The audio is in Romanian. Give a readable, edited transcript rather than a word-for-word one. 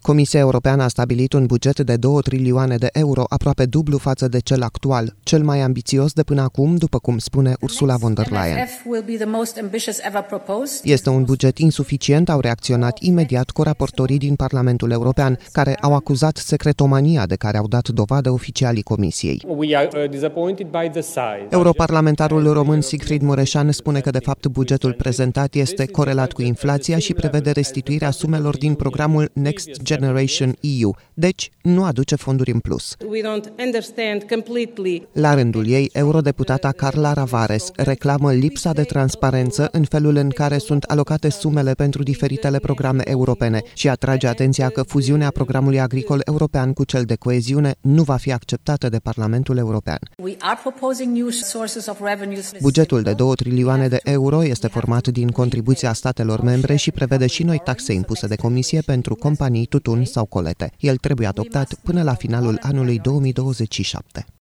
Comisia Europeană a stabilit un buget de 2 trilioane de euro, aproape dublu față de cel actual, cel mai ambițios de până acum, după cum spune Ursula von der Leyen. Este un buget insuficient, au reacționat imediat coraportorii din Parlamentul European, care au acuzat secretomania de care au dat dovadă oficialii Comisiei. Europarlamentarul român Sigfrid Mureșan spune că, de fapt, bugetul prezentat este corelat cu inflația și prevede restituirea sumelor din programul Next Generation EU, deci nu aduce fonduri în plus. La rândul ei, eurodeputata Carla Ravares reclamă lipsa de transparență în felul în care sunt alocate sumele pentru diferitele programe europene și atrage atenția că fuziunea programului agricol european cu cel de coeziune nu va fi acceptată de Parlamentul European. Bugetul de 2 trilioane de euro este format din contribuția statelor membre și prevede și noi taxe impuse de Comisie pentru companii, tutun sau colete. El trebuie adoptat până la finalul anului 2027.